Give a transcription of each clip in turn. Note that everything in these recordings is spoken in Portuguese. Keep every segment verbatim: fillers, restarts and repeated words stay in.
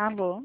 Alô?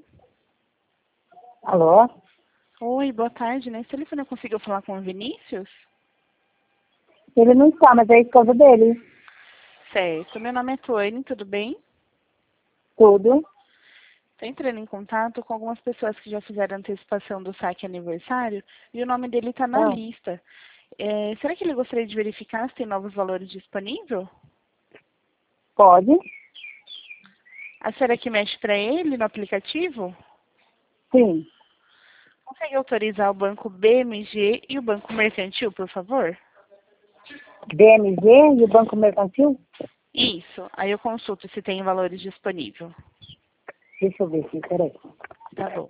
Alô? Oi, boa tarde. Nesse telefone eu consigo falar com o Vinícius? Ele não está, mas é a esposa dele. Certo. Meu nome é Tuane, tudo bem? Tudo. Estou entrando em contato com algumas pessoas que já fizeram antecipação do saque aniversário e o nome dele está na Ah, lista. É, será que ele gostaria de verificar se tem novos valores disponíveis? pode? A senhora que mexe para ele no aplicativo? Sim. Consegue autorizar o banco B M G e o banco mercantil, por favor? B M G e o Banco Mercantil? Isso. Aí eu consulto se tem valores disponíveis. Deixa eu ver aqui, peraí. Tá bom.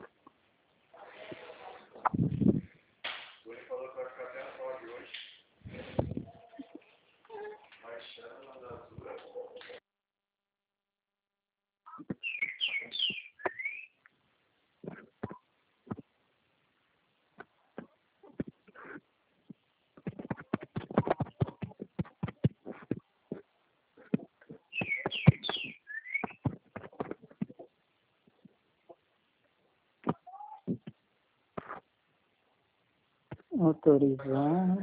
Autorizar.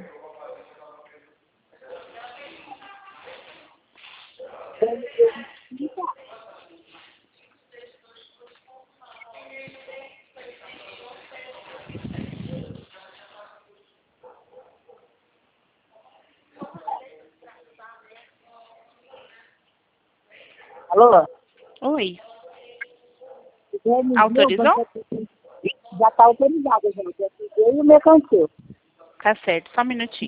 Alô? Oi. B M G, o Autorizou? Banco já está autorizado, gente. B M G e o Mercantil. Tá certo. Só um minutinho.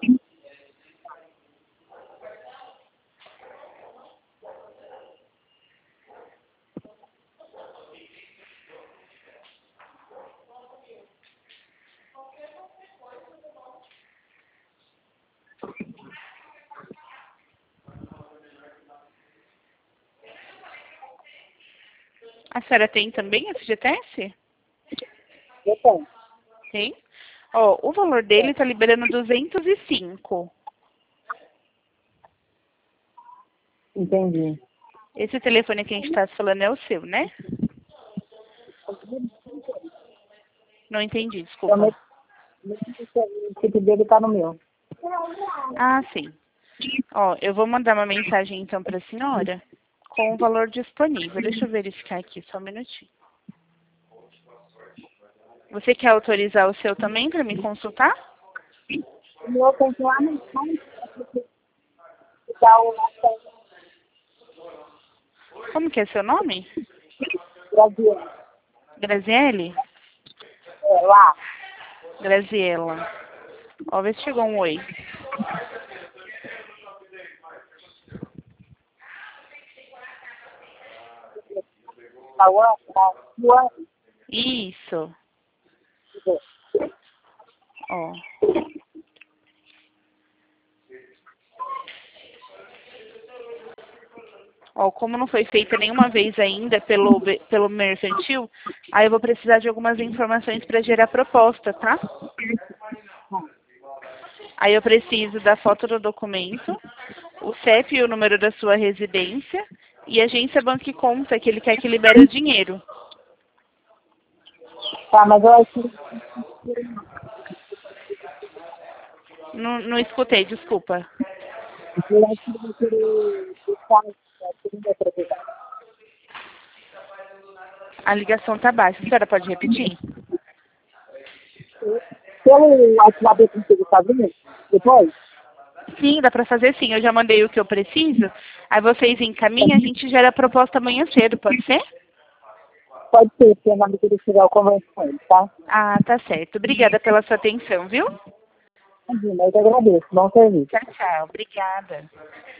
A senhora tem também F G T S? Eu tenho. Tem. Ó, o valor dele tá liberando duzentos e cinco. Entendi. Esse telefone que a gente tá falando é o seu, né? Não entendi, Então, desculpa. o tipo dele está no meu. Ah, sim. Ó, eu vou mandar uma mensagem então pra senhora com o valor disponível. Deixa eu verificar aqui, só um minutinho. Você quer autorizar o seu também para me consultar? O meu tem que ir lá no site dar o Como que é seu nome? Brasil. Graziele? É, lá. Graziela. Ó, vê se chegou um oi. Tá, o tá, Isso. Ó. Ó, como não foi feita nenhuma vez ainda pelo, be- pelo mercantil, aí eu vou precisar de algumas informações para gerar proposta, tá? Aí eu preciso da foto do documento, o C E P e o número da sua residência e a agência banco e conta que ele quer que libere o dinheiro. Tá, mas eu acho que Não, não escutei, desculpa. eu acho que ele vai querer deixar a segunda propriedade. A ligação tá baixa. A senhora pode repetir? Pelo WhatsApp eu consigo fazer depois? Sim, dá para fazer sim. Eu já mandei o que eu preciso. Aí vocês encaminham, a gente gera a proposta amanhã cedo, pode ser? Pode ser, porque na hora que ele chegar eu converso com ele, tá? Ah, tá certo. Obrigada pela sua atenção, viu? Imagina, eu te agradeço. Bom serviço. Tchau, tchau. Obrigada.